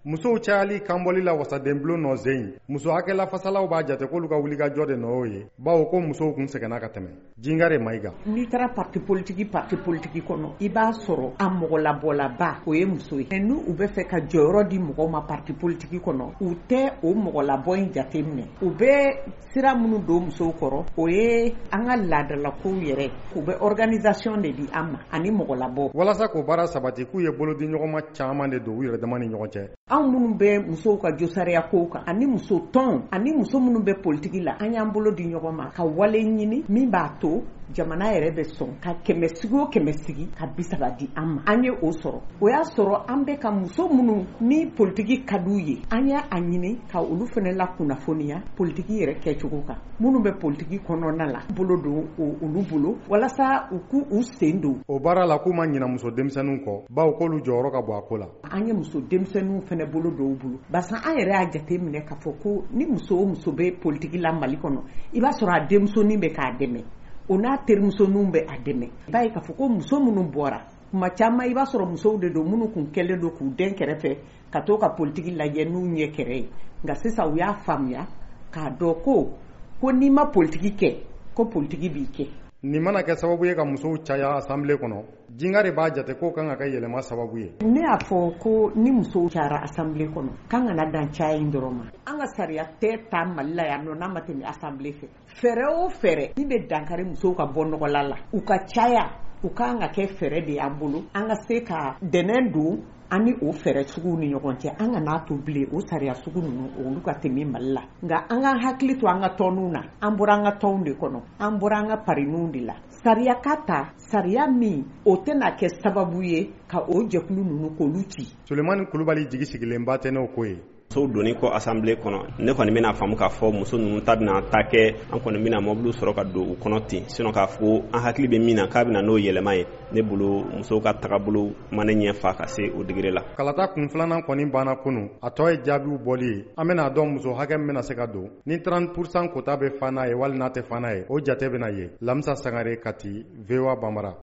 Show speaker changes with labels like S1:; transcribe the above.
S1: musow cayali kanbɔli la wasadenbulon nɔ zen muso hakɛla fasalaw b'a jate k'olu ka wulikajɔ de nɔ y'o ye bawo ko musow kun sɛgɛnna ka tɛmɛ jingare mayiga
S2: n'i taara parti politiki kɔnɔ i b'a sɔrɔ a mɔgɔlabɔlaba o ye muso ye n'u u bɛ fɛ ka jɔyɔrɔ di mɔgɔw ma parti politiki kɔnɔ u tɛ o mɔgɔlabɔ in jate minɛ u bɛ sira minnu don musow kɔrɔ o ye an ka laadalakow yɛrɛ u bɛ organisation de di an ma ani mɔgɔlabɔ
S1: walasa k'o baara sabati k'u ye bolo di ɲɔgɔnma caman de don u yɛrɛ dama ni ɲɔgɔn cɛ
S2: anw minnu bɛ musow ka josariya kow kan ani muso tɔn ani muso minnu bɛ politiki la an y'an bolo di ɲɔgɔn ma ka wale ɲini min b'a to jamana yɛrɛ bɛ sɔn ka 100 o 100 sigi ka 30 di an ma an ye o sɔrɔ o y'a sɔrɔ an bɛ ka muso minnu ni politiki ka d'u ye an y'a a ɲini ka olu fana la kunnafoniya politiki yɛrɛ kɛcogo kan minnu bɛ politiki kɔnɔna la bolo don olu bolo walasa u k'u sen don
S1: o baara la k'u ma ɲina muso denmisɛnninw kɔ bawo k'olu jɔyɔrɔ ka bɔ a ko la
S2: an ye muso denmisɛnninw fana bolo don u bolo basa an yɛrɛ y'a jate minɛ k'a fɔ ko ni muso o muso bɛ politiki la Mali kɔnɔ i b'a sɔrɔ a denmusonin bɛ k'a dɛmɛ o n'a terimusoninw bɛ a dɛmɛ i b'a ye k'a fɔ ko muso minnu bɔra kuma caman i b'a sɔrɔ musow de don minnu kun kɛlen don k'u den kɛrɛfɛ ka to ka politiki lajɛ n'u ɲɛ kɛrɛ ye nka sisan u y'a faamuya k'a dɔn ko n'i ma politiki kɛ ko politiki b'i kɛ
S1: nin mana kɛ sababu ye ka musow caya assemblée kɔnɔ jingare b'a jate k'o kan ka kɛ yɛlɛma sababu ye
S2: ne y'a fɔ ko ni musow cayara assemblée kɔnɔ kan kana dan caya in dɔrɔn ma an ka sariya tɛ ta Mali la yan nɔ n'a ma tɛmɛ assemblée fɛ fɛɛrɛ o fɛɛrɛ min bɛ dankari musow ka bɔ nɔgɔla la u ka caya u kan ka kɛ fɛɛrɛ de y'an bolo an ka se ka dɛnɛn don ani o fɛɛrɛ suguw ni ɲɔgɔn cɛ an ka n'a to bilen o sariya sugu ninnu olu ka tɛmɛ Mali la nka an ka hakili to an ka tɔnw na an bɔra an ka tɔnw de kɔnɔ an bɔra an ka parinuw de la sariya ka ta sariya min o tɛna kɛ sababu ye ka o jɛkulu ninnu k'olu ci
S1: Sulemani Kulubali jigi sigilenba tɛ n'o ko ye
S3: musow donni kɔ assemblée kɔnɔ ne kɔni bɛna faamu k'a fɔ muso ninnu ta bɛna ta kɛ an kɔni bɛna mɔbiliw sɔrɔ ka don u kɔnɔ ten sinon k'a fɔ an hakili bɛ min na k'a bɛna n'o yɛlɛma ye ne bolo musow ka tagabolo ma ne ɲɛ fa ka se o digiri la
S1: kalata kun filanan kɔni banna kunu a tɔ ye jaabiw bɔli ye an bɛna dɔn muso hakɛ min bɛna se ka don ni 30% kota bɛ fan n'a ye wali n'a tɛ fan n'a ye o jate bɛna ye Lamisa Sangare Kati VOA Banbara